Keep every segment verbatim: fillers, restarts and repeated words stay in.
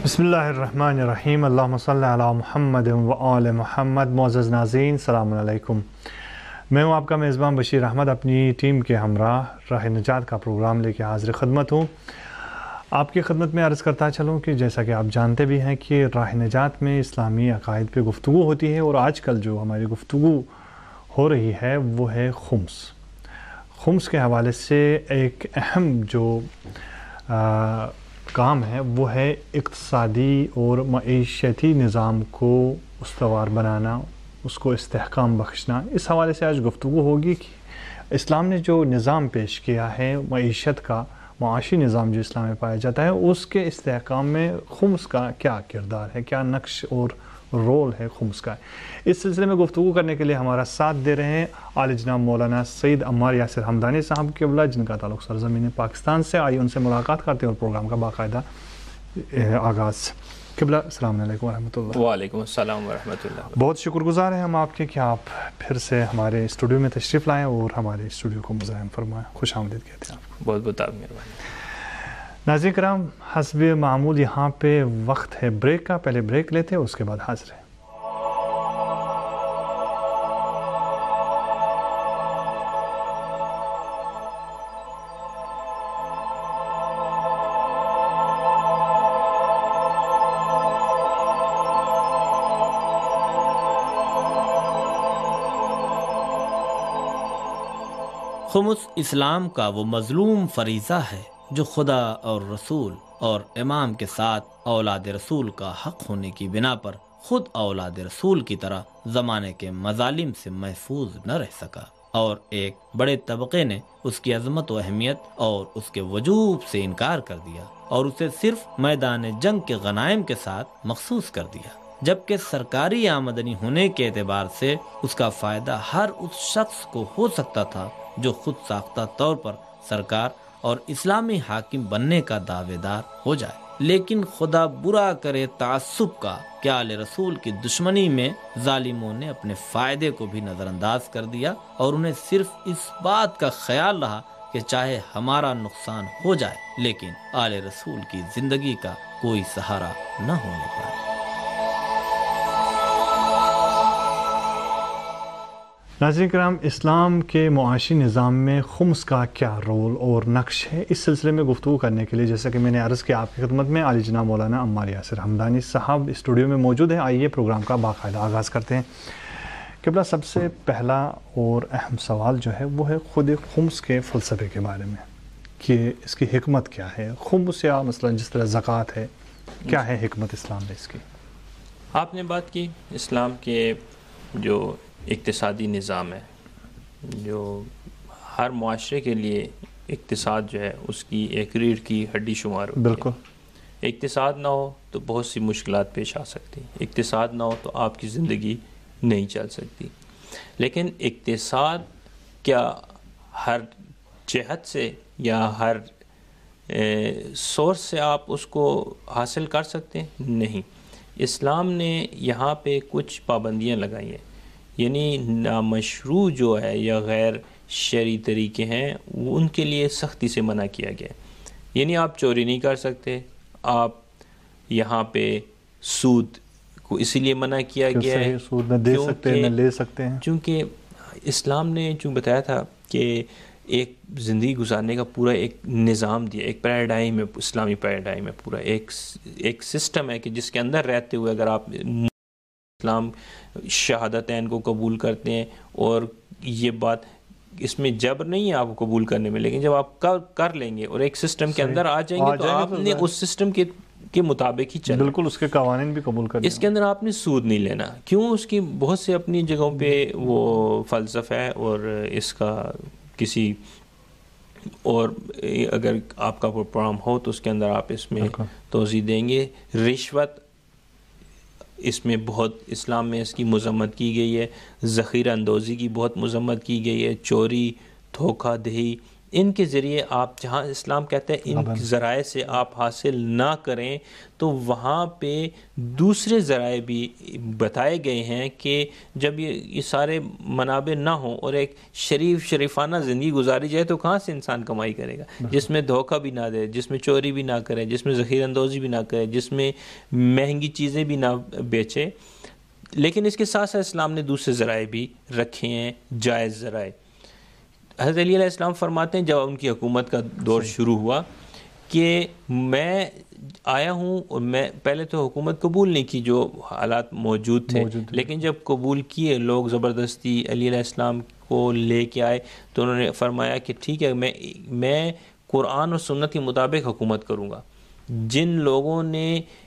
بسم اللہ الرحمن الرحیم، اللہم صلی علی محمد و آل محمد۔ معزز ناظرین السلام علیکم، میں ہوں آپ کا میزبان بشیر احمد، اپنی ٹیم کے ہمراہ راہ نجات کا پروگرام لے کے حاضر خدمت ہوں۔ آپ کی خدمت میں عرض کرتا چلوں کہ جیسا کہ آپ جانتے بھی ہیں کہ راہ نجات میں اسلامی عقائد پہ گفتگو ہوتی ہے، اور آج کل جو ہماری گفتگو ہو رہی ہے وہ ہے خمس۔ خمس کے حوالے سے ایک اہم جو آ, کام ہے وہ ہے اقتصادی اور معیشتی نظام کو استوار بنانا، اس کو استحکام بخشنا۔ اس حوالے سے آج گفتگو ہوگی کہ اسلام نے جو نظام پیش کیا ہے معیشت کا، معاشی نظام جو اسلام میں پایا جاتا ہے، اس کے استحکام میں خمس کا کیا کردار ہے، کیا نقش اور رول ہے خمس کا۔ اس سلسلے میں گفتگو کرنے کے لیے ہمارا ساتھ دے رہے ہیں اعلی جناب مولانا سید عمار یاسر حمدانی صاحب قبلہ، جن کا تعلق سرزمین پاکستان سے۔ آئیے ان سے ملاقات کرتے ہیں اور پروگرام کا باقاعدہ آغاز۔ قبلہ السلام علیکم ورحمۃ اللہ۔ وعلیکم السلام ورحمۃ اللہ۔ بہت شکر گزار ہیں ہم آپ کے کہ آپ پھر سے ہمارے اسٹوڈیو میں تشریف لائیں اور ہمارے اسٹوڈیو کو مزاحم فرمائیں۔ خوش آمدید کہتے ہیں آپ کو۔ بہت بہت مہربانی۔ ناظرین کرام، حسب معمول یہاں پہ وقت ہے بریک کا، پہلے بریک لیتے ہیں، اس کے بعد حاضر ہیں۔ خمس اسلام کا وہ مظلوم فریضہ ہے جو خدا اور رسول اور امام کے ساتھ اولاد رسول کا حق ہونے کی بنا پر خود اولاد رسول کی طرح زمانے کے مظالم سے محفوظ نہ رہ سکا، اور ایک بڑے طبقے نے اس کی عظمت و اہمیت اور اس کے وجوب سے انکار کر دیا اور اسے صرف میدان جنگ کے غنائم کے ساتھ مخصوص کر دیا، جبکہ سرکاری آمدنی ہونے کے اعتبار سے اس کا فائدہ ہر اس شخص کو ہو سکتا تھا جو خود ساختہ طور پر سرکار اور اسلامی حاکم بننے کا دعوے دار ہو جائے۔ لیکن خدا برا کرے تعصب کا کہ آل رسول کی دشمنی میں ظالموں نے اپنے فائدے کو بھی نظر انداز کر دیا، اور انہیں صرف اس بات کا خیال رہا کہ چاہے ہمارا نقصان ہو جائے لیکن آل رسول کی زندگی کا کوئی سہارا نہ ہونے پائے۔ ناظرین کرام، اسلام کے معاشی نظام میں خمس کا کیا رول اور نقش ہے، اس سلسلے میں گفتگو کرنے کے لیے جیسا کہ میں نے عرض کیا آپ کی خدمت میں اعلی جناب مولانا عمار یاسر حمدانی صاحب اسٹوڈیو میں موجود ہیں۔ آئیے پروگرام کا باقاعدہ آغاز کرتے ہیں۔ قبلہ، سب سے پہلا اور اہم سوال جو ہے وہ ہے خود خمس کے فلسفے کے بارے میں، کہ اس کی حکمت کیا ہے۔ خمس یا مثلا جس طرح زکوٰۃ ہے، کیا ہے حکمت اسلام میں اس کی؟ آپ نے بات کی اسلام کے جو اقتصادی نظام ہے، جو ہر معاشرے کے لیے اقتصاد جو ہے اس کی ایک ریڑھ کی ہڈی شمار ہوتی ہے۔ بالکل۔ اقتصاد نہ ہو تو بہت سی مشکلات پیش آ سکتی، اقتصاد نہ ہو تو آپ کی زندگی نہیں چل سکتی۔ لیکن اقتصاد کیا ہر جہت سے یا ہر سورس سے آپ اس کو حاصل کر سکتے ہیں؟ نہیں۔ اسلام نے یہاں پہ کچھ پابندیاں لگائی ہیں، یعنی نامشروع جو ہے یا غیر شرعی طریقے ہیں وہ ان کے لیے سختی سے منع کیا گیا ہے۔ یعنی آپ چوری نہیں کر سکتے، آپ یہاں پہ سود کو اسی لیے منع کیا گیا ہے سود نہ دے سکتے نہ لے سکتے ہیں، چونکہ اسلام نے جو بتایا تھا کہ ایک زندگی گزارنے کا پورا ایک نظام دیا، ایک پیراڈائم ہے، اسلامی پیراڈائم ہے، پورا ایک ایک سسٹم ہے کہ جس کے اندر رہتے ہوئے اگر آپ اسلام شہادتین کو قبول کرتے ہیں، اور یہ بات اس میں جبر نہیں ہے آپ کو قبول کرنے میں، لیکن جب آپ کر کر لیں گے اور ایک سسٹم کے اندر آ جائیں گے تو آپ نے اس سسٹم کے کے مطابق ہی چلنا، بالکل اس کے قوانین بھی قبول کرنے۔ اس کے اندر آپ نے سود نہیں لینا، کیوں؟ اس کی بہت سے اپنی جگہوں پہ وہ فلسفہ ہے، اور اس کا کسی اور اگر آپ کا پروگرام ہو تو اس کے اندر آپ اس میں توضیح دیں گے۔ رشوت اس میں بہت اسلام میں اس کی مذمت کی گئی ہے، ذخیرہ اندوزی کی بہت مذمت کی گئی ہے، چوری، دھوکہ دہی، ان کے ذریعے آپ جہاں اسلام کہتے ہیں ان ذرائع سے آپ حاصل نہ کریں، تو وہاں پہ دوسرے ذرائع بھی بتائے گئے ہیں کہ جب یہ یہ سارے منابع نہ ہوں اور ایک شریف شریفانہ زندگی گزاری جائے تو کہاں سے انسان کمائی کرے گا، جس میں دھوکہ بھی نہ دے، جس میں چوری بھی نہ کرے، جس میں ذخیرہ اندوزی بھی نہ کرے، جس میں مہنگی چیزیں بھی نہ بیچے۔ لیکن اس کے ساتھ ساتھ اسلام نے دوسرے ذرائع بھی رکھے ہیں، جائز ذرائع۔ حضرت علی علیہ السلام فرماتے ہیں جب ان کی حکومت کا دور شروع ہوا کہ میں آیا ہوں اور میں پہلے تو حکومت قبول نہیں کی جو حالات موجود تھے، لیکن جب قبول کیے لوگ زبردستی علی علیہ السلام کو لے کے آئے تو انہوں نے فرمایا کہ ٹھیک ہے میں میں قرآن اور سنت کے مطابق حکومت کروں گا۔ جن لوگوں نے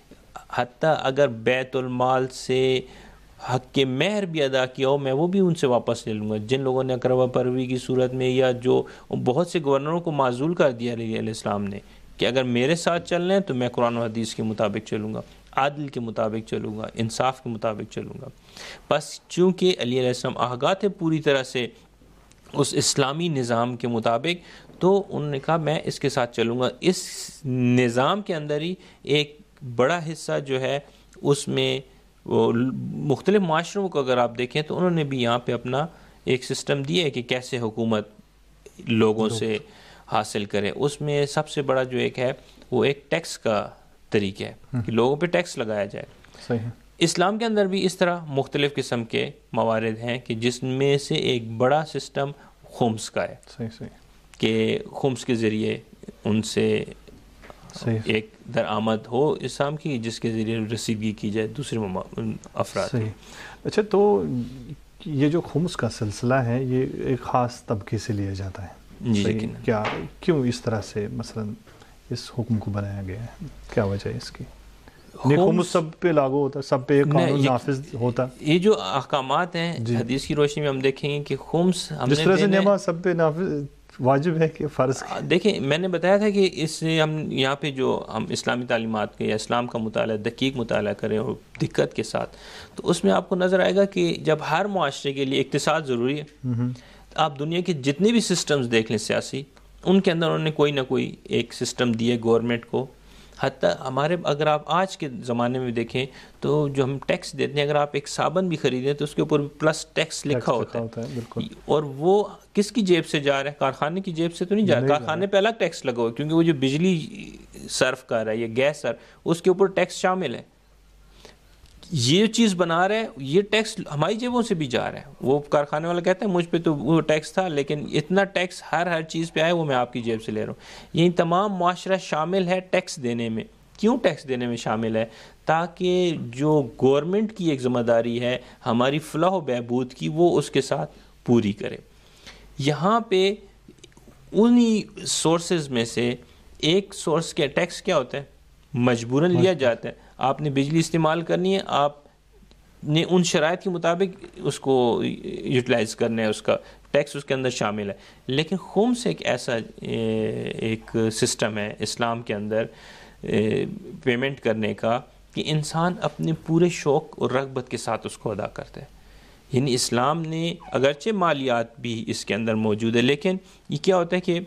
حتیٰ اگر بیت المال سے حق کے مہر بھی ادا کیا ہو میں وہ بھی ان سے واپس لے لوں گا۔ جن لوگوں نے اقربا پروی کی صورت میں یا جو بہت سے گورنروں کو معزول کر دیا علی علیہ السلام نے کہ اگر میرے ساتھ چل رہے ہیں تو میں قرآن و حدیث کے مطابق چلوں گا، عادل کے مطابق چلوں گا، انصاف کے مطابق چلوں گا۔ بس چونکہ علی علیہ السلام آگاہ تھے پوری طرح سے اس اسلامی نظام کے مطابق، تو انہوں نے کہا میں اس کے ساتھ چلوں گا۔ اس نظام کے اندر ہی ایک بڑا حصہ جو ہے اس میں وہ مختلف معاشروں کو اگر آپ دیکھیں تو انہوں نے بھی یہاں پہ اپنا ایک سسٹم دیا ہے کہ کیسے حکومت لوگوں سے حاصل کرے۔ اس میں سب سے بڑا جو ایک ہے وہ ایک ٹیکس کا طریقہ ہے کہ لوگوں پہ ٹیکس لگایا جائے۔ صحیح۔ اسلام کے اندر بھی اس طرح مختلف قسم کے موارد ہیں کہ جس میں سے ایک بڑا سسٹم خمس کا ہے، صحیح صحیح کہ خمس کے ذریعے ان سے صحیح ایک درآمد ہو اسلام کی جس کے ذریعے رسیدگی کی جائے دوسرے افراد۔ صحیح۔ اچھا، تو یہ جو خمس کا سلسلہ ہے یہ ایک خاص طبقے سے لیا جاتا ہے، جی صحیح؟ کیا کیوں اس طرح سے مثلا اس حکم کو بنایا گیا ہے، کیا وجہ ہے اس کی؟ خمس سب پہ لاگو ہوتا ہے، سب پہ ایک قانون نافذ ہوتا ہے؟ یہ جو احکامات ہیں حدیث کی روشنی میں ہم دیکھیں گے کہ خمس جس طرح سے نعمت سب پہ نافذ واجب ہے کہ فرض؟ دیکھیں میں نے بتایا تھا کہ اس سے ہم یہاں پہ جو ہم اسلامی تعلیمات کے یا اسلام کا مطالعہ دقیق مطالعہ کریں اور دقت کے ساتھ، تو اس میں آپ کو نظر آئے گا کہ جب ہر معاشرے کے لیے اقتصاد ضروری ہے، آپ دنیا کے جتنے بھی سسٹمز دیکھ لیں سیاسی، ان کے اندر انہوں نے کوئی نہ کوئی ایک سسٹم دیے گورنمنٹ کو۔ حتیٰ ہمارے اگر آپ آج کے زمانے میں دیکھیں تو جو ہم ٹیکس دیتے ہیں، اگر آپ ایک صابن بھی خریدیں تو اس کے اوپر پلس ٹیکس لکھا ہوتا ہے، اور وہ کس کی جیب سے جا رہا ہے؟ کارخانے کی جیب سے تو نہیں جا رہا، کارخانے پہ الگ ٹیکس لگا ہوا ہے، کیونکہ وہ جو بجلی صرف کر رہا ہے یا گیس صرف، اس کے اوپر ٹیکس شامل ہے۔ یہ چیز بنا رہا ہے، یہ ٹیکس ہماری جیبوں سے بھی جا رہا ہے۔ وہ کارخانے والا کہتا ہے مجھ پہ تو وہ ٹیکس تھا، لیکن اتنا ٹیکس ہر ہر چیز پہ آئے وہ میں آپ کی جیب سے لے رہا ہوں۔ یہ تمام معاشرہ شامل ہے ٹیکس دینے میں۔ کیوں ٹیکس دینے میں شامل ہے؟ تاکہ جو گورنمنٹ کی ایک ذمہ داری ہے ہماری فلاح و بہبود کی، وہ اس کے ساتھ پوری کرے۔ یہاں پہ انہی سورسز میں سے ایک سورس کے ٹیکس کیا ہوتا ہے؟ مجبوراً لیا جاتا ہے۔ آپ نے بجلی استعمال کرنی ہے، آپ نے ان شرائط کے مطابق اس کو یوٹیلائز کرنا ہے، اس کا ٹیکس اس کے اندر شامل ہے۔ لیکن خمس ایک ایسا ایک سسٹم ہے اسلام کے اندر پیمنٹ کرنے کا کہ انسان اپنے پورے شوق اور رغبت کے ساتھ اس کو ادا کرتا ہے۔ یعنی اسلام نے اگرچہ مالیات بھی اس کے اندر موجود ہے، لیکن یہ کیا ہوتا ہے کہ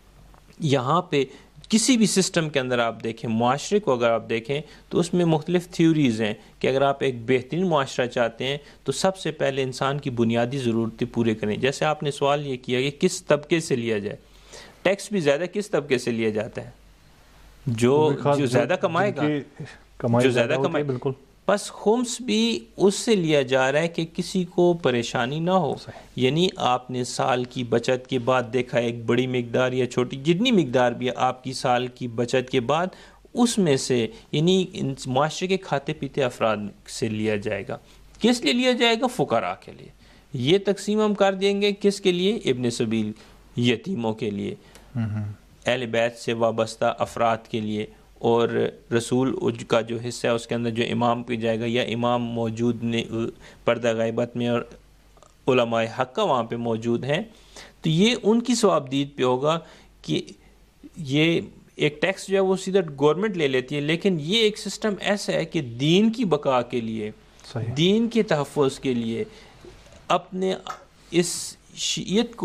یہاں پہ کسی بھی سسٹم کے اندر آپ دیکھیں، معاشرے کو اگر آپ دیکھیں تو اس میں مختلف تھیوریز ہیں کہ اگر آپ ایک بہترین معاشرہ چاہتے ہیں تو سب سے پہلے انسان کی بنیادی ضرورتیں پورے کریں۔ جیسے آپ نے سوال یہ کیا کہ کس طبقے سے لیا جائے، ٹیکس بھی زیادہ کس طبقے سے لیا جاتا ہے؟ جو جو زیادہ کمائے گا، جو زیادہ کمائے، بالکل۔ بس خمس بھی اس سے لیا جا رہا ہے کہ کسی کو پریشانی نہ ہو۔ یعنی آپ نے سال کی بچت کے بعد دیکھا ایک بڑی مقدار یا چھوٹی جتنی مقدار بھی آپ کی سال کی بچت کے بعد اس میں سے یعنی معاشرے کے کھاتے پیتے افراد سے لیا جائے گا۔ کس لیے لیا جائے گا؟ فقراء کے لیے۔ یہ تقسیم ہم کر دیں گے کس کے لیے؟ ابن سبیل، یتیموں کے لیے، اہل بیت سے وابستہ افراد کے لیے، اور رسول کا جو حصہ ہے اس کے اندر جو امام پہ جائے گا یا امام موجود نے پردہ غیبت میں اور علماء حق کا وہاں پہ موجود ہیں، تو یہ ان کی ثوابدید پہ ہوگا کہ یہ ایک ٹیکس جو ہے وہ سیدھا گورنمنٹ لے لیتی ہے، لیکن یہ ایک سسٹم ایسا ہے کہ دین کی بقا کے لیے، دین کے تحفظ کے لیے، اپنے اس شیعت کو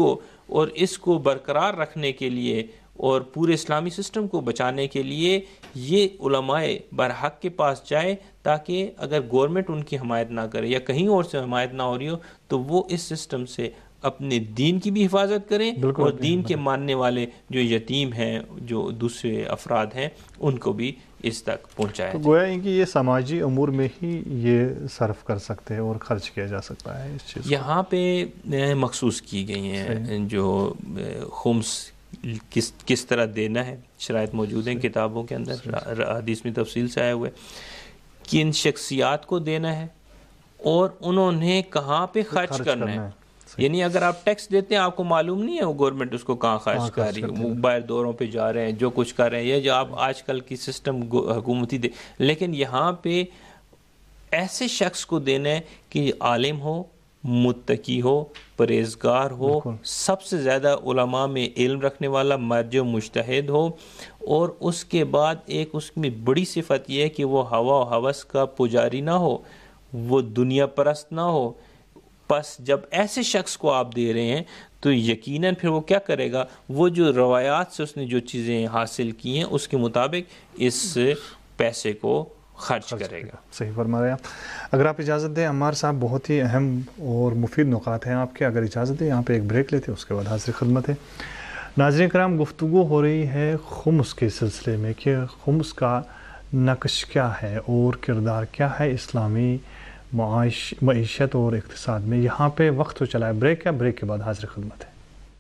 اور اس کو برقرار رکھنے کے لیے اور پورے اسلامی سسٹم کو بچانے کے لیے یہ علماء برحق کے پاس جائے، تاکہ اگر گورنمنٹ ان کی حمایت نہ کرے یا کہیں اور سے حمایت نہ ہو رہی ہو تو وہ اس سسٹم سے اپنے دین کی بھی حفاظت کریں اور دین کے ماننے والے جو یتیم ہیں، جو دوسرے افراد ہیں، ان کو بھی اس تک پہنچایا جائے۔ گویا کہ یہ سماجی امور میں ہی یہ صرف کر سکتے ہیں اور خرچ کیا جا سکتا ہے اس چیز۔ یہاں پہ مخصوص کی گئی ہیں جو خمس کس کس طرح دینا ہے، شرائط موجود ہیں کتابوں کے اندر، حدیث میں تفصیل سے آئے ہوئے، کن شخصیات کو دینا ہے اور انہوں نے کہاں پہ خرچ کرنا ہے۔ یعنی اگر آپ ٹیکس دیتے ہیں آپ کو معلوم نہیں ہے وہ گورنمنٹ اس کو کہاں خرچ کر رہی ہے، باہر دوروں پہ جا رہے ہیں، جو کچھ کر رہے ہیں، یہ جو آپ آج کل کی سسٹم حکومتی دے، لیکن یہاں پہ ایسے شخص کو دینا ہے کہ عالم ہو، متقی ہو، پرہیزگار ہو، سب سے زیادہ علماء میں علم رکھنے والا مرجع و مجتہد ہو، اور اس کے بعد ایک اس میں بڑی صفت یہ ہے کہ وہ ہوا و ہوس کا پجاری نہ ہو، وہ دنیا پرست نہ ہو۔ پس جب ایسے شخص کو آپ دے رہے ہیں تو یقیناً پھر وہ کیا کرے گا، وہ جو روایات سے اس نے جو چیزیں حاصل کی ہیں اس کے مطابق اس پیسے کو خرچ کرے گا۔ صحیح فرما رہے ہیں آپ۔ اگر آپ اجازت دیں عمار صاحب، بہت ہی اہم اور مفید نکات ہیں آپ کے، اگر اجازت دیں یہاں پہ ایک بریک لیتے ہیں، اس کے بعد حاضر خدمت ہے۔ ناظرین کرام، گفتگو ہو رہی ہے خمس کے سلسلے میں کہ خمس کا نقش کیا ہے اور کردار کیا ہے اسلامی معاش معیشت اور اقتصاد میں۔ یہاں پہ وقت تو چلا ہے بریک کا، بریک کے بعد حاضر خدمت ہے۔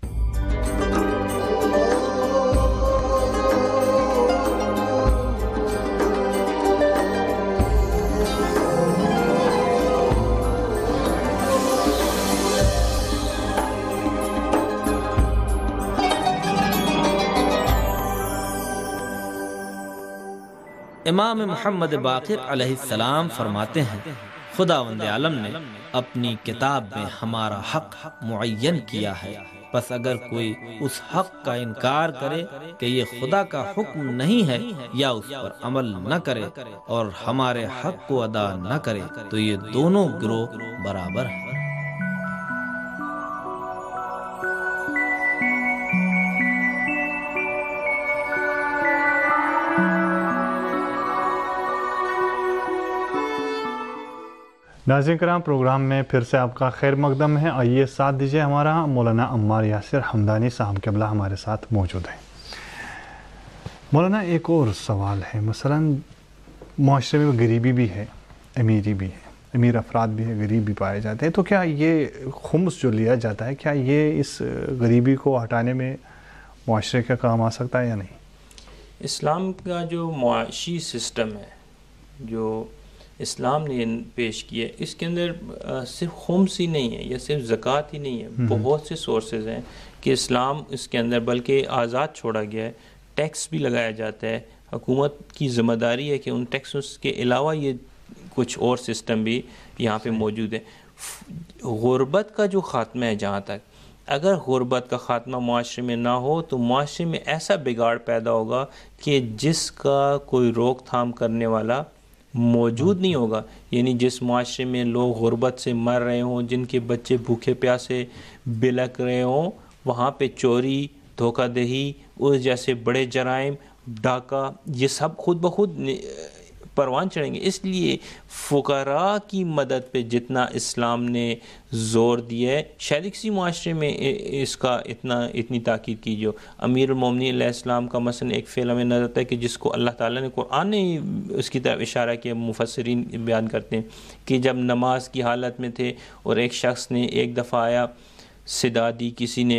امام محمد باقر علیہ السلام فرماتے ہیں، خداوند عالم نے اپنی کتاب میں ہمارا حق معین کیا ہے، پس اگر کوئی اس حق کا انکار کرے کہ یہ خدا کا حکم نہیں ہے یا اس پر عمل نہ کرے اور ہمارے حق کو ادا نہ کرے تو یہ دونوں گروہ برابر ہیں۔ ناظرین کرام، پروگرام میں پھر سے آپ کا خیر مقدم ہے۔ آئیے ساتھ دیجیے ہمارا مولانا عمار یاسر حمدانی صاحب قبلہ ہمارے ساتھ موجود ہیں۔ مولانا ایک اور سوال ہے، مثلا معاشرے میں غریبی بھی ہے، امیری بھی ہے، امیر افراد بھی ہے، غریب بھی پائے جاتے ہیں، تو کیا یہ خمس جو لیا جاتا ہے کیا یہ اس غریبی کو ہٹانے میں معاشرے کا کام آ سکتا ہے یا نہیں؟ اسلام کا جو معاشی سسٹم ہے جو اسلام نے پیش کیا ہے، اس کے اندر صرف خمس ہی نہیں ہے یا صرف زکوٰۃ ہی نہیں ہے، بہت سے سورسز ہیں کہ اسلام اس کے اندر بلکہ آزاد چھوڑا گیا ہے، ٹیکس بھی لگایا جاتا ہے، حکومت کی ذمہ داری ہے کہ ان ٹیکسز کے علاوہ یہ کچھ اور سسٹم بھی یہاں پہ موجود ہے۔ غربت کا جو خاتمہ ہے، جہاں تک اگر غربت کا خاتمہ معاشرے میں نہ ہو تو معاشرے میں ایسا بگاڑ پیدا ہوگا کہ جس کا کوئی روک تھام کرنے والا موجود نہیں ہوگا۔ یعنی جس معاشرے میں لوگ غربت سے مر رہے ہوں، جن کے بچے بھوکے پیاسے بلک رہے ہوں، وہاں پہ چوری، دھوکہ دہی، اس جیسے بڑے جرائم، ڈاکہ، یہ سب خود بخود پروان چڑھیں گے۔ اس لیے فقراء کی مدد پہ جتنا اسلام نے زور دیا ہے، شاید کسی معاشرے میں اس کا اتنا اتنی تاکید کی۔ جو امیر المومنین علیہ السلام کا مثلا ایک فعل ہمیں نظر آتا ہے کہ جس کو اللہ تعالیٰ نے قرآن نے اس کی طرف اشارہ کیا، مفسرین بیان کرتے ہیں کہ جب نماز کی حالت میں تھے اور ایک شخص نے ایک دفعہ آیا، صدا دی، کسی نے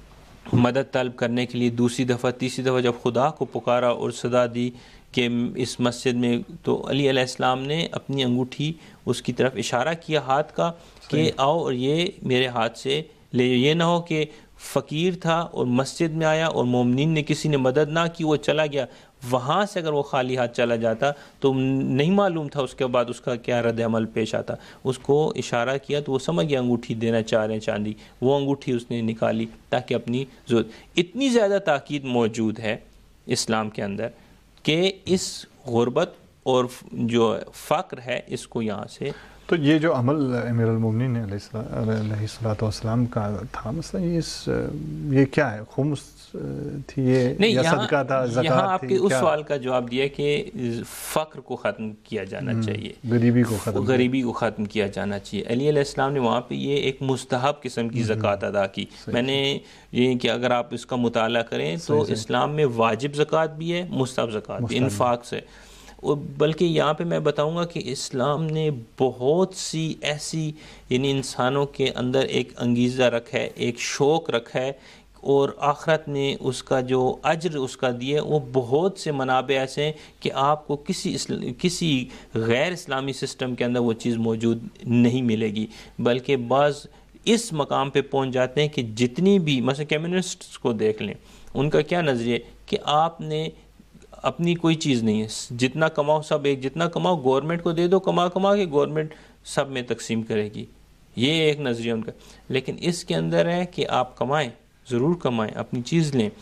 مدد طلب کرنے کے لیے، دوسری دفعہ تیسری دفعہ جب خدا کو پکارا اور صدا دی کہ اس مسجد میں، تو علی علیہ السلام نے اپنی انگوٹھی اس کی طرف اشارہ کیا ہاتھ کا کہ آؤ اور یہ میرے ہاتھ سے لے۔ یہ نہ ہو کہ فقیر تھا اور مسجد میں آیا اور مومنین نے کسی نے مدد نہ کی، وہ چلا گیا، وہاں سے اگر وہ خالی ہاتھ چلا جاتا تو نہیں معلوم تھا اس کے بعد اس کا کیا رد عمل پیش آتا۔ اس کو اشارہ کیا تو وہ سمجھ گیا انگوٹھی دینا چاہ رہے ہیں چاندی، وہ انگوٹھی اس نے نکالی تاکہ اپنی ضرورت۔ اتنی زیادہ تاکید موجود ہے اسلام کے اندر کہ اس غربت اور جو فقر ہے اس کو یہاں سے تو یہ جو عمل امیر المومنین علیہ الصلوۃ والسلام کا تھا، مثلا اس یہ کیا ہے؟ خمس تھی یہ نہیں، یا یہاں صدقہ تھا، زکوٰۃ یہاں آپ تھی؟ کے اس کیا؟ سوال کا جواب دیا کہ فقر کو ختم کیا جانا چاہیے، غریبی کو ختم غریبی کو ختم کیا جانا چاہیے۔ علی علیہ السلام نے وہاں پہ یہ ایک مستحب قسم کی زکوٰۃ ادا کی۔ میں نے یہ کہ اگر آپ اس کا مطالعہ کریں تو اسلام میں واجب زکوٰۃ بھی ہے، مستحب زکوٰۃ بھی، انفاق سے۔ بلکہ یہاں پہ میں بتاؤں گا کہ اسلام نے بہت سی ایسی یعنی انسانوں کے اندر ایک انگیزہ رکھا ہے، ایک شوق رکھا ہے، اور آخرت نے اس کا جو اجر اس کا دیا وہ بہت سے منابع ایسے ہیں کہ آپ کو کسی کسی غیر اسلامی سسٹم کے اندر وہ چیز موجود نہیں ملے گی، بلکہ بعض اس مقام پہ پہنچ جاتے ہیں کہ جتنی بھی مثلا کمیونسٹس کو دیکھ لیں، ان کا کیا نظریہ ہے کہ آپ نے اپنی کوئی چیز نہیں ہے، جتنا کماؤ سب ایک، جتنا کماؤ گورنمنٹ کو دے دو، کما کما کے گورنمنٹ سب میں تقسیم کرے گی، یہ ایک نظریہ ان کا۔ لیکن اس کے اندر ہے کہ آپ کمائیں، ضرور کمائیں، اپنی چیز لیں،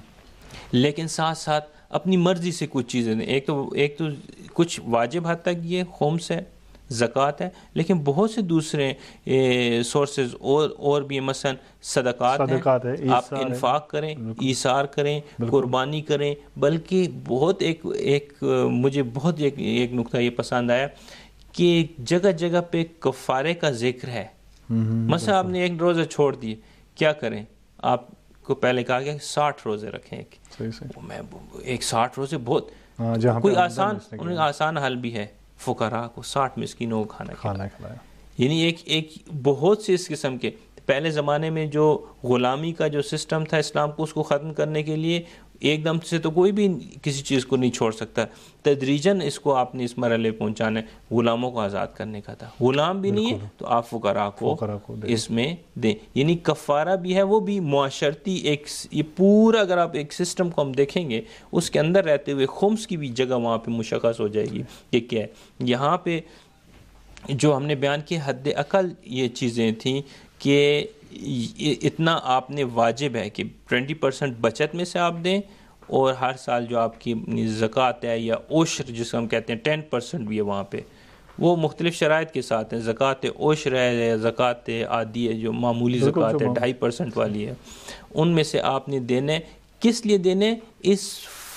لیکن ساتھ ساتھ اپنی مرضی سے کچھ چیزیں دیں۔ ایک تو ایک تو کچھ واجب حد تک یہ خمس ہے، زکوٰۃ ہے، لیکن بہت سے دوسرے سورسز اور اور بھی مثلا صدقات ہیں، آپ انفاق کریں، ایثار کریں، قربانی کریں۔ بلکہ بہت ایک ایک مجھے بہت ایک ایک نقطہ یہ پسند آیا کہ جگہ جگہ پہ کفارے کا ذکر ہے۔ مثلا آپ نے ایک روزہ چھوڑ دیے، کیا کریں؟ آپ کو پہلے کہا گیا ساٹھ روزے رکھیں، میں ایک ساٹھ روزے بہت کوئی آسان آسان حل بھی ہے، فقراء کو ساٹھ مسکینوں کو کھانا کھلایا، یعنی ایک ایک بہت سے اس قسم کے۔ پہلے زمانے میں جو غلامی کا جو سسٹم تھا اسلام کو اس کو ختم کرنے کے لیے ایک دم سے تو کوئی بھی کسی چیز کو نہیں چھوڑ سکتا، تدریجاً اس کو آپ نے اس مرحلے پہنچانا ہے، غلاموں کو آزاد کرنے کا تھا۔ غلام بھی نہیں ہے تو آپ فقراء کو اس میں دیں، یعنی کفارہ بھی ہے، وہ بھی معاشرتی ایک یہ پورا اگر آپ ایک سسٹم کو ہم دیکھیں گے اس کے اندر رہتے ہوئے خمس کی بھی جگہ وہاں پہ مشخص ہو جائے گی کہ کیا ہے۔ یہاں پہ جو ہم نے بیان کی حد اقل یہ چیزیں تھیں کہ اتنا آپ نے واجب ہے کہ ٹوینٹی پرسنٹ بچت میں سے آپ دیں، اور ہر سال جو آپ کی زکوٰۃ ہے یا عشر جس کو ہم کہتے ہیں ٹین پرسنٹ بھی ہے وہاں پہ، وہ مختلف شرائط کے ساتھ ہیں۔ زکوٰۃ عشر ہے یا زکوٰۃ عادی ہے جو معمولی زکوٰۃ ہے ڈھائی پرسنٹ والی ہے، ان میں سے آپ نے دینے۔ کس لیے دینے؟ اس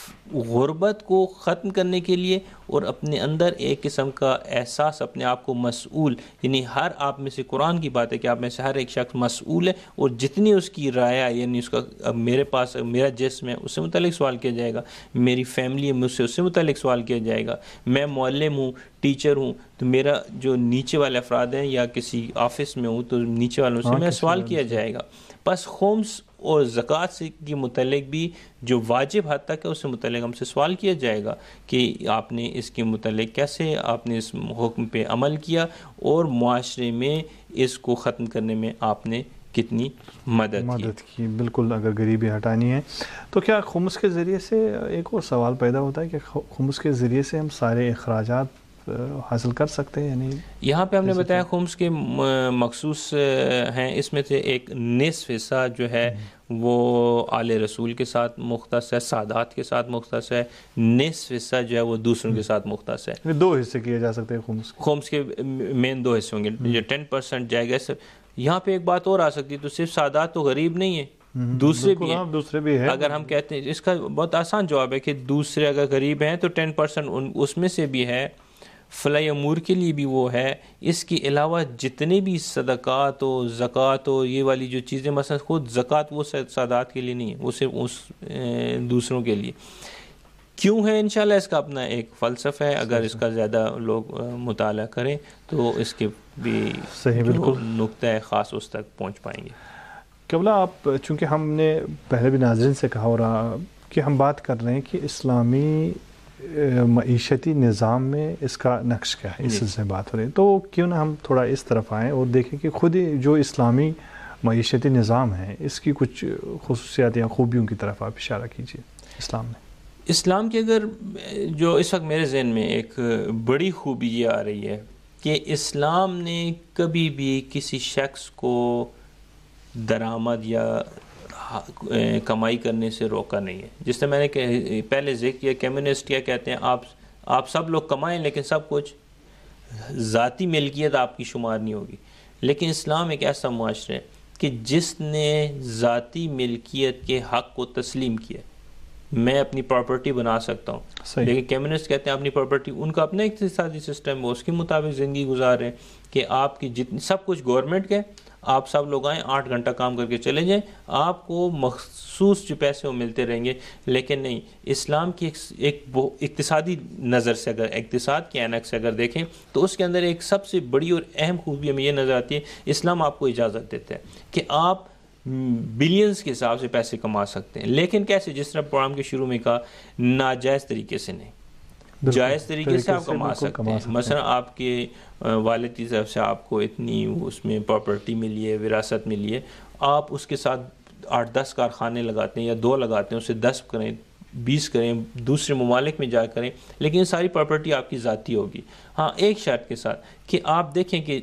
غربت کو ختم کرنے کے لیے، اور اپنے اندر ایک قسم کا احساس اپنے آپ کو مسئول، یعنی ہر آپ میں سے قرآن کی بات ہے کہ آپ میں سے ہر ایک شخص مسئول ہے، اور جتنی اس کی رعایا یعنی اس کا اب میرے پاس میرا جسم ہے اس سے متعلق سوال کیا جائے گا، میری فیملی ہے مجھ سے اس سے متعلق سوال کیا جائے گا، میں معلم ہوں، ٹیچر ہوں، تو میرا جو نیچے والے افراد ہیں یا کسی آفس میں ہوں تو نیچے والوں سے میں سوال کیا جائے گا۔ بس خمس اور زکوٰۃ سے کے متعلق بھی جو واجب حد تک ہے اس سے متعلق ہم سے سوال کیا جائے گا کہ آپ نے اس کے متعلق کیسے آپ نے اس حکم پہ عمل کیا، اور معاشرے میں اس کو ختم کرنے میں آپ نے کتنی مدد مدد کی۔ بالکل، اگر غریبی ہٹانی ہے تو کیا خمس کے ذریعے سے ایک اور سوال پیدا ہوتا ہے کہ خمس کے ذریعے سے ہم سارے اخراجات حاصل کر سکتے ہیں؟ یعنی یہاں پہ ہم نے بتایا خمس کے مخصوص ہیں، اس میں سے ایک نصف حصہ جو ہے وہ آل رسول کے ساتھ مختص ہے، سادات کے ساتھ مختص ہے، نصف حصہ جو ہے وہ دوسروں کے ساتھ مختص ہے۔ دو حصے کیے جا سکتے ہیں خمس خمس کے مین دو حصے ہوں گے، جو ٹین پرسنٹ جائے گا۔ یہاں پہ ایک بات اور آ سکتی ہے، تو صرف سادات تو غریب نہیں ہے، دوسرے بھی ہیں، دوسرے بھی ہیں۔ اگر ہم کہتے ہیں اس کا بہت آسان جواب ہے کہ دوسرے اگر غریب ہیں تو ٹین پرسنٹ اس میں سے بھی ہے، فلاح امور کے لیے بھی وہ ہے۔ اس کے علاوہ جتنے بھی صدقات و زکوٰۃ و یہ والی جو چیزیں، مثلا خود زکوٰۃ وہ سادات کے لیے نہیں ہے، وہ صرف اس دوسروں کے لیے کیوں ہے؟ انشاءاللہ اس کا اپنا ایک فلسفہ ہے، اگر اس کا زیادہ لوگ مطالعہ کریں تو اس کے بھی صحیح بالکل نقطہ خاص اس تک پہنچ پائیں گے۔ قبلہ آپ چونکہ ہم نے پہلے بھی ناظرین سے کہا ہو رہا کہ ہم بات کر رہے ہیں کہ اسلامی معیشتی نظام میں اس کا نقش کیا ہے، اس سے بات ہو رہی ہے، تو کیوں نہ ہم تھوڑا اس طرف آئیں اور دیکھیں کہ خود جو اسلامی معیشتی نظام ہے اس کی کچھ خصوصیات یا خوبیوں کی طرف آپ اشارہ کیجیے اسلام میں۔ اسلام کی اگر جو اس وقت میرے ذہن میں ایک بڑی خوبی یہ آ رہی ہے کہ اسلام نے کبھی بھی کسی شخص کو درآمد یا کمائی کرنے سے روکا نہیں ہے۔ جس سے میں نے پہلے ذکر کیا، کمیونسٹ کیا کہتے ہیں، آپ آپ سب لوگ کمائیں لیکن سب کچھ ذاتی ملکیت آپ کی شمار نہیں ہوگی. لیکن اسلام ایک ایسا معاشرہ ہے کہ جس نے ذاتی ملکیت کے حق کو تسلیم کیا. میں اپنی پراپرٹی بنا سکتا ہوں, لیکن کمیونسٹ کہتے ہیں اپنی پراپرٹی, ان کا اپنا اقتصادی سسٹم ہے, اس کے مطابق زندگی گزار رہے ہیں کہ آپ کی جتنی سب کچھ گورنمنٹ کے, آپ سب لوگ آئیں آٹھ گھنٹہ کام کر کے چلے جائیں, آپ کو مخصوص جو پیسے وہ ملتے رہیں گے. لیکن نہیں, اسلام کی ایک اقتصادی نظر سے اگر اقتصاد کے عینک سے اگر دیکھیں تو اس کے اندر ایک سب سے بڑی اور اہم خوبی ہمیں یہ نظر آتی ہے, اسلام آپ کو اجازت دیتا ہے کہ آپ بلینز کے حساب سے پیسے کما سکتے ہیں. لیکن کیسے؟ جس طرح پروگرام کے شروع میں کہا, ناجائز طریقے سے نہیں, جائز طریقے سے آپ کما سکتے ہیں. مثلا آپ کے والد کی طرف سے آپ کو اتنی اس میں پراپرٹی ملی ہے, وراثت ملی ہے, آپ اس کے ساتھ آٹھ دس کارخانے لگاتے ہیں یا دو لگاتے ہیں, اسے دس کریں, بیس کریں, دوسرے ممالک میں جا کریں, لیکن یہ ساری پراپرٹی آپ کی ذاتی ہوگی. ہاں, ایک شرط کے ساتھ کہ آپ دیکھیں کہ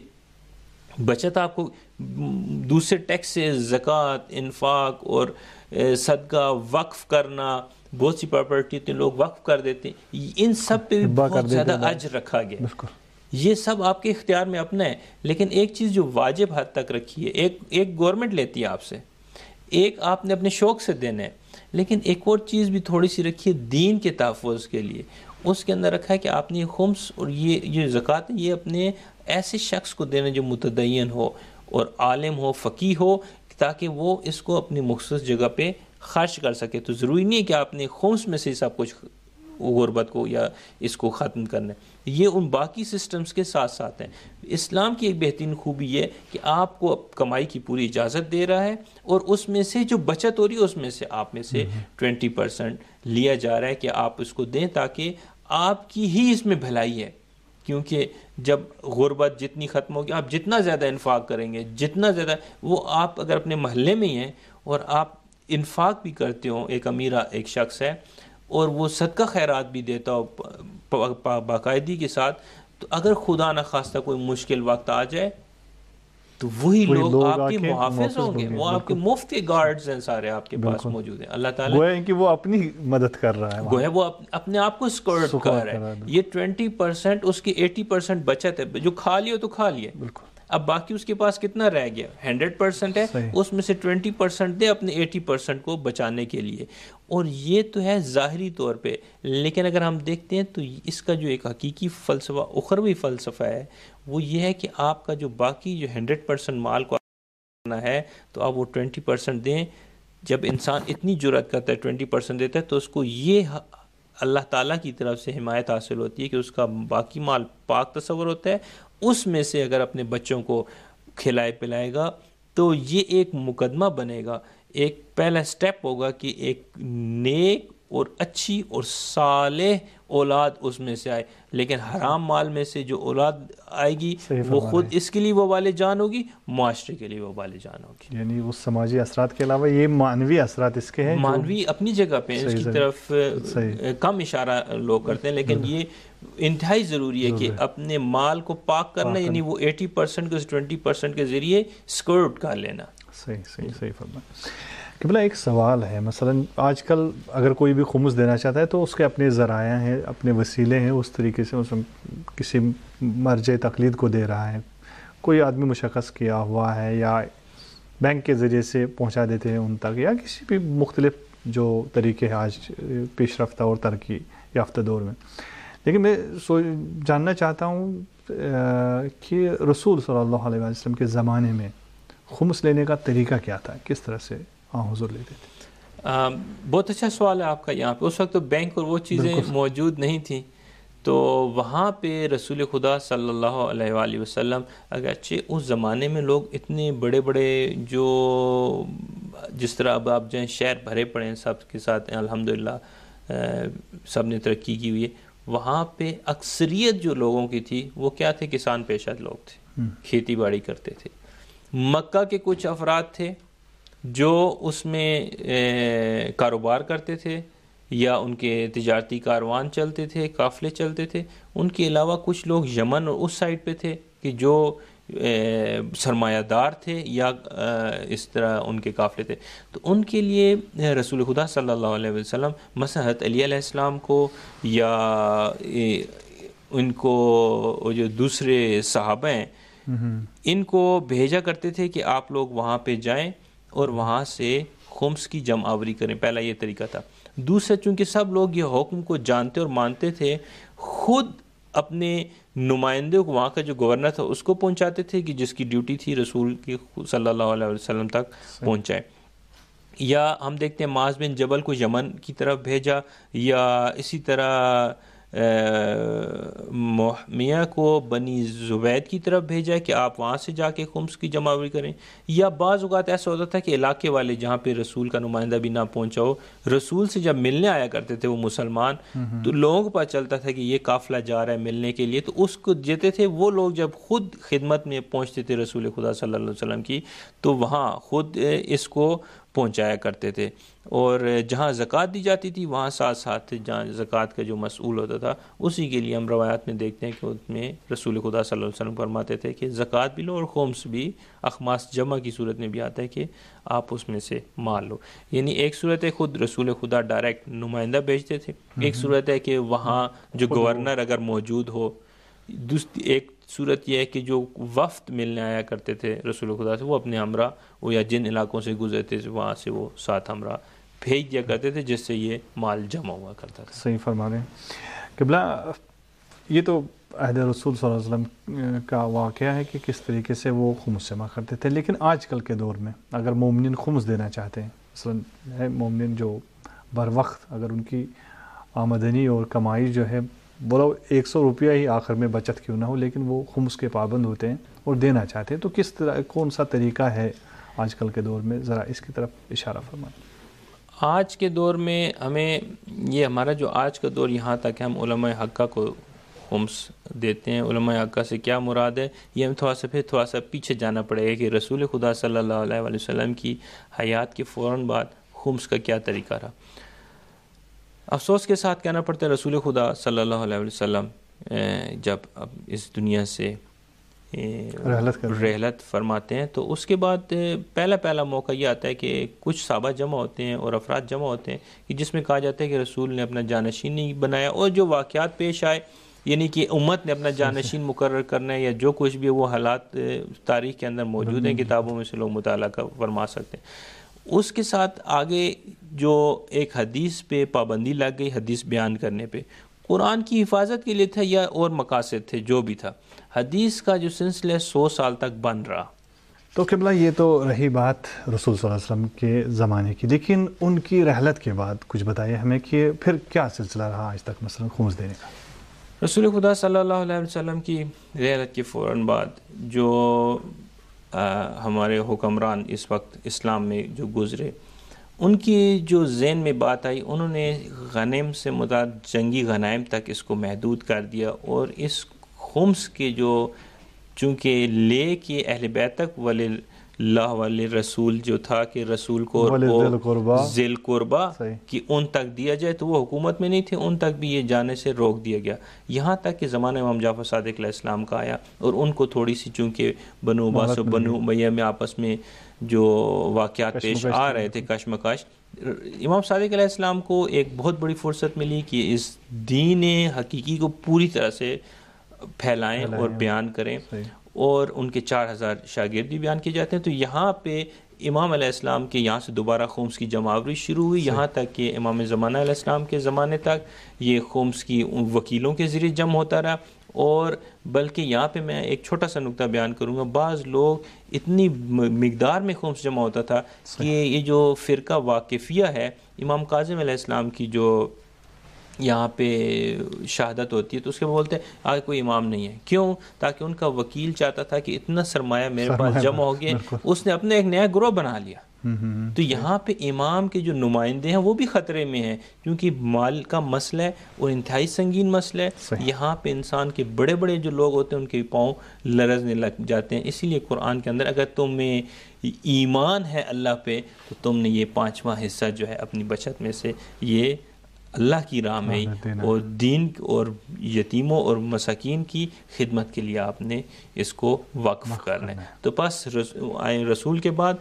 بچت آپ کو دوسرے ٹیکس سے, زکوٰۃ, انفاق اور صدقہ, وقف کرنا, بہت سی پراپرٹی تو لوگ وقف کر دیتے ہیں, ان سب پہ بھی بہت زیادہ اجر رکھا گیا. یہ سب آپ کے اختیار میں اپنا ہے. لیکن ایک چیز جو واجب حد تک رکھی ہے, ایک ایک گورنمنٹ لیتی ہے آپ سے, ایک آپ نے اپنے شوق سے دینا ہے, لیکن ایک اور چیز بھی تھوڑی سی رکھی ہے دین کے تحفظ کے لیے. اس کے اندر رکھا ہے کہ آپ نے خمس اور یہ یہ زکوٰۃ یہ اپنے ایسے شخص کو دینا جو متدین ہو اور عالم ہو, فقیہ ہو, تاکہ وہ اس کو اپنی مخصوص جگہ پہ خرچ کر سکے. تو ضروری نہیں ہے کہ آپ نے خمس میں سے سب کچھ غربت کو یا اس کو ختم کرنا ہے. یہ ان باقی سسٹمز کے ساتھ ساتھ ہیں. اسلام کی ایک بہترین خوبی یہ کہ آپ کو کمائی کی پوری اجازت دے رہا ہے, اور اس میں سے جو بچت ہو رہی ہے اس میں سے آپ میں سے ٹوینٹی پرسنٹ لیا جا رہا ہے کہ آپ اس کو دیں, تاکہ آپ کی ہی اس میں بھلائی ہے. کیونکہ جب غربت جتنی ختم ہوگی, آپ جتنا زیادہ انفاق کریں گے, جتنا زیادہ وہ آپ اگر اپنے محلے میں ہی ہیں اور آپ انفاق بھی کرتے ہو, ایک امیر ایک شخص ہے اور وہ صدقہ خیرات بھی دیتا ہو باقاعدگی کے ساتھ, تو اگر خدا نخواستہ کوئی مشکل وقت آ جائے تو وہی لوگ, لوگ آپ کے محافظ ہوں گے, وہ آپ کے مفت کے گارڈز ہیں سارے آپ کے پاس موجود ہیں. اللہ تعالیٰ گویا کہ وہ اپنی مدد کر رہا ہے, گویا وہ اپنے آپ کو سکرٹ کر رہا ہے. یہ ٹوینٹی پرسینٹ اس کی ایٹی پرسینٹ بچت ہے, جو کھا لیے تو کھا لیے, اب باقی اس کے پاس کتنا رہ گیا؟ ہنڈریڈ پرسینٹ ہے, اس میں سے ٹوینٹی پرسینٹ دے اپنے ایٹی پرسینٹ کو بچانے کے لیے. اور یہ تو ہے ظاہری طور پہ, لیکن اگر ہم دیکھتے ہیں تو اس کا جو ایک حقیقی فلسفہ, اخروی فلسفہ ہے, وہ یہ ہے کہ آپ کا جو باقی جو ہنڈریڈ پرسینٹ مال کو کرنا ہے تو آپ وہ ٹوینٹی پرسینٹ دیں. جب انسان اتنی جرأت کرتا ہے ٹوینٹی پرسینٹ دیتا ہے, تو اس کو یہ اللہ تعالیٰ کی طرف سے حمایت حاصل ہوتی ہے کہ اس کا باقی مال پاک تصور ہوتا ہے. اس میں سے اگر اپنے بچوں کو کھلائے پلائے گا تو یہ ایک مقدمہ بنے گا, ایک پہلا سٹیپ ہوگا کہ ایک نیک اور اچھی اور صالح اولاد اس میں سے آئے. لیکن حرام مال میں سے جو اولاد آئے گی وہ خود اس کے لیے وبال جان ہوگی, معاشرے کے لیے وبال جان ہوگی. یعنی وہ سماجی اثرات کے علاوہ یہ معنوی اثرات اس کے ہیں, معنوی اپنی جگہ پہ اس کی طرف کم اشارہ لوگ کرتے ہیں, لیکن یہ انتہائی ضروری ہے کہ اپنے مال کو پاک کرنا, یعنی وہ ایٹی پرسینٹ کو ٹوینٹی پرسینٹ کے ذریعے اسکرٹ کر لینا. صحیح صحیح صحیح فرمایا. قبلہ ایک سوال ہے, مثلا آج کل اگر کوئی بھی خمس دینا چاہتا ہے تو اس کے اپنے ذرائع ہیں, اپنے وسیلے ہیں, اس طریقے سے اس کسی مرجع تقلید کو دے رہا ہے. کوئی آدمی مشخص کیا ہوا ہے یا بینک کے ذریعے سے پہنچا دیتے ہیں ان تک, یا کسی بھی مختلف جو طریقے ہیں آج پیش رفتہ اور ترقی یافتہ دور میں. لیکن میں سو جاننا چاہتا ہوں کہ رسول صلی اللہ علیہ وسلم کے زمانے میں خمس لینے کا طریقہ کیا تھا, کس طرح سے ہاں حضور لیتے تھے؟ بہت اچھا سوال ہے آپ کا. یہاں پہ اس وقت تو بینک اور وہ چیزیں موجود نہیں تھیں, تو وہاں پہ رسول خدا صلی اللہ علیہ وآلہ وسلم, اگرچہ اس زمانے میں لوگ اتنے بڑے بڑے جو جس طرح اب آپ جو ہیں شہر بھرے پڑے ہیں سب کے ساتھ ہیں, الحمدللہ سب نے ترقی کی ہوئی ہے, وہاں پہ اکثریت جو لوگوں کی تھی وہ کیا تھے؟ کسان پیشہ لوگ تھے, کھیتی باڑی کرتے تھے. مکہ کے کچھ افراد تھے جو اس میں کاروبار کرتے تھے یا ان کے تجارتی کاروان چلتے تھے, قافلے چلتے تھے. ان کے علاوہ کچھ لوگ یمن اور اس سائڈ پہ تھے کہ جو سرمایہ دار تھے یا اس طرح ان کے قافلے تھے. تو ان کے لیے رسول خدا صلی اللہ علیہ وسلم مثلا حضرت علی علیہ السلام کو یا ان کو جو دوسرے صحابہ ہیں ان کو بھیجا کرتے تھے کہ آپ لوگ وہاں پہ جائیں اور وہاں سے خمس کی جمع آوری کریں. پہلا یہ طریقہ تھا. دوسرا چونکہ سب لوگ یہ حکم کو جانتے اور مانتے تھے, خود اپنے نمائندے کو وہاں کا جو گورنر تھا اس کو پہنچاتے تھے کہ جس کی ڈیوٹی تھی رسول کی صلی اللہ علیہ وسلم تک پہنچائے. یا ہم دیکھتے ہیں معاذ بن جبل کو یمن کی طرف بھیجا, یا اسی طرح محمیہ کو بنی زبید کی طرف بھیجا کہ آپ وہاں سے جا کے خمس کی جمع آوری کریں. یا بعض اوقات ایسا ہوتا تھا کہ علاقے والے جہاں پہ رسول کا نمائندہ بھی نہ پہنچا ہو, رسول سے جب ملنے آیا کرتے تھے وہ مسلمان, تو لوگوں کو پتہ چلتا تھا کہ یہ قافلہ جا رہا ہے ملنے کے لیے, تو اس کو دیتے تھے. وہ لوگ جب خود خدمت میں پہنچتے تھے رسول خدا صلی اللہ علیہ وسلم کی, تو وہاں خود اس کو پہنچایا کرتے تھے. اور جہاں زکوٰۃ دی جاتی تھی وہاں ساتھ ساتھ جہاں زکوٰۃ کا جو مسئول ہوتا تھا اسی کے لیے ہم روایات میں دیکھتے ہیں کہ اس میں رسول خدا صلی اللہ علیہ وسلم فرماتے تھے کہ زکوٰۃ بھی لو اور خمس بھی اخماس جمع کی صورت میں بھی آتا ہے کہ آپ اس میں سے مال لو. یعنی ایک صورت ہے خود رسول خدا ڈائریکٹ نمائندہ بھیجتے تھے, ایک صورت ہے کہ وہاں جو گورنر اگر موجود ہو, دوسری ایک صورت یہ ہے کہ جو وفد ملنے آیا کرتے تھے رسول خدا سے وہ اپنے ہمراہ وہ یا جن علاقوں سے گزرتے تھے وہاں سے وہ ساتھ ہمراہ بھیج دیا کرتے تھے, جس سے یہ مال جمع ہوا کرتا تھا. صحیح فرما رہے ہیں قبلہ. یہ تو عہد رسول صلی اللہ علیہ وسلم کا واقعہ ہے کہ کس طریقے سے وہ خمس جمع کرتے تھے, لیکن آج کل کے دور میں اگر مومنین خمس دینا چاہتے ہیں, مثلا مومنین جو بر وقت اگر ان کی آمدنی اور کمائی جو ہے بولو ایک سو روپیہ ہی آخر میں بچت کیوں نہ ہو, لیکن وہ خمس کے پابند ہوتے ہیں اور دینا چاہتے ہیں, تو کس طرح کون سا طریقہ ہے آج کل کے دور میں, ذرا اس کی طرف اشارہ فرمائیں. آج کے دور میں ہمیں یہ ہمارا جو آج کا دور یہاں تک ہے ہم علماء حقہ کو خمس دیتے ہیں. علماء حقہ سے کیا مراد ہے, یہ ہم تھوڑا سا پھر تھوڑا سا پیچھے جانا پڑے گا کہ رسول خدا صلی اللہ علیہ وسلم کی حیات کے فوراً بعد خمس کا کیا طریقہ رہا. افسوس کے ساتھ کہنا پڑتا ہے رسول خدا صلی اللہ علیہ وسلم جب اب اس دنیا سے رحلت فرماتے ہیں تو اس کے بعد پہلا پہلا موقع یہ آتا ہے کہ کچھ صحابہ جمع ہوتے ہیں اور افراد جمع ہوتے ہیں کہ جس میں کہا جاتا ہے کہ رسول نے اپنا جانشین نہیں بنایا, اور جو واقعات پیش آئے یعنی کہ امت نے اپنا جانشین مقرر کرنا ہے یا جو کچھ بھی وہ حالات تاریخ کے اندر موجود ہیں, کتابوں میں سے لوگ مطالعہ فرما سکتے ہیں. اس کے ساتھ آگے جو ایک حدیث پہ پابندی لگ گئی, حدیث بیان کرنے پہ, قرآن کی حفاظت کے لیے تھا یا اور مقاصد تھے جو بھی تھا, حدیث کا جو سلسلہ سو سال تک بن رہا. تو قبلہ یہ تو رہی بات رسول صلی اللہ علیہ وسلم کے زمانے کی, لیکن ان کی رحلت کے بعد کچھ بتائیے ہمیں کہ پھر کیا سلسلہ رہا آج تک مثلا خمس دینے کا. رسول خدا صلی اللہ علیہ وسلم کی رحلت کے فوراً بعد جو ہمارے حکمران اس وقت اسلام میں جو گزرے, ان کی جو ذہن میں بات آئی, انہوں نے غنیم سے مراد جنگی غنائم تک اس کو محدود کر دیا, اور اس خمس کے جو چونکہ لے کے اہل بیت تک ولی اللہ ولی رسول جو تھا کہ رسول کو ذیل قربا کہ ان تک دیا جائے, تو وہ حکومت میں نہیں تھے, ان تک بھی یہ جانے سے روک دیا گیا. یہاں تک کہ زمانہ امام جعفر صادق علیہ السلام کا آیا, اور ان کو تھوڑی سی چونکہ بنو عباس و بنو امیہ میں آپس میں جو واقعات پیش آ رہے تھے کشمکش, امام صادق علیہ السلام کو ایک بہت بڑی فرصت ملی کہ اس دین حقیقی کو پوری طرح سے پھیلائیں اور بیان کریں, اور ان کے چار ہزار شاگرد بھی بیان کیے جاتے ہیں. تو یہاں پہ امام علیہ السلام کے یہاں سے دوبارہ خمس کی جمع آوری شروع ہوئی, یہاں تک کہ امام زمانہ علیہ السلام کے زمانے تک یہ خمس کی وکیلوں کے ذریعے جمع ہوتا رہا. اور بلکہ یہاں پہ میں ایک چھوٹا سا نقطہ بیان کروں گا, بعض لوگ اتنی مقدار میں خمس جمع ہوتا تھا کہ یہ جو فرقہ واقفیہ ہے, امام کاظم علیہ السلام کی جو یہاں پہ شہادت ہوتی ہے تو اس کے بولتے ہیں آگے کوئی امام نہیں ہے. کیوں؟ تاکہ ان کا وکیل چاہتا تھا کہ اتنا سرمایہ میرے پاس جمع ہو گیا, اس نے اپنے ایک نیا گروہ بنا لیا. تو یہاں پہ امام کے جو نمائندے ہیں وہ بھی خطرے میں ہیں, کیونکہ مال کا مسئلہ ہے اور انتہائی سنگین مسئلہ ہے. یہاں پہ انسان کے بڑے بڑے جو لوگ ہوتے ہیں ان کے پاؤں لرزنے لگ جاتے ہیں. اسی لیے قرآن کے اندر اگر تمہیں ایمان ہے اللہ پہ تو تم نے یہ پانچواں حصہ جو ہے اپنی بچت میں سے یہ اللہ کی راہ میں اور دین اور یتیموں اور مساکین کی خدمت کے لیے آپ نے اس کو وقف کرنا ہے. تو بس رسول کے بعد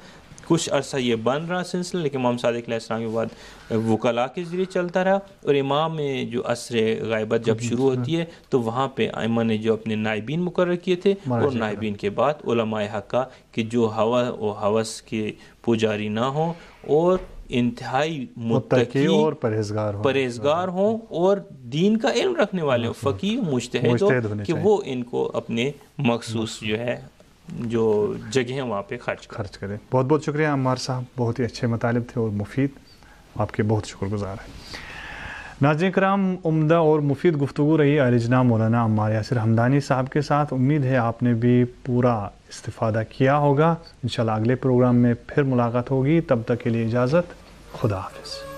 کچھ عرصہ یہ بن رہا سلسلہ، لیکن امام صادق علیہ السلام کے بعد وکلاء کے ذریعے چلتا رہا، اور امام میں جو عصر غیبت جب شروع ہوتی ہے تو وہاں پہ ائمہ نے جو اپنے نائبین مقرر کیے تھے، اور نائبین کے بعد علماء حقہ کہ جو ہوا و ہوس کے پجاری نہ ہوں اور انتہائی متقی اور پرہیزگار ہوں پرہیزگار ہوں اور دین کا علم رکھنے والے ہوں، فقیہ مجتہد ہو، کہ وہ ان کو اپنے مخصوص جو ہے جو جگہ ہیں وہاں پہ خرچ خرچ کریں۔ بہت بہت شکریہ عمار صاحب، بہت ہی اچھے مطالب تھے اور مفید، آپ کے بہت شکر گزار ہیں۔ ناظرین کرام، عمدہ اور مفید گفتگو رہی عالی جناب مولانا عمار یاسر حمدانی صاحب کے ساتھ، امید ہے آپ نے بھی پورا استفادہ کیا ہوگا۔ انشاءاللہ اگلے پروگرام میں پھر ملاقات ہوگی، تب تک کے لیے اجازت، خدا حافظ۔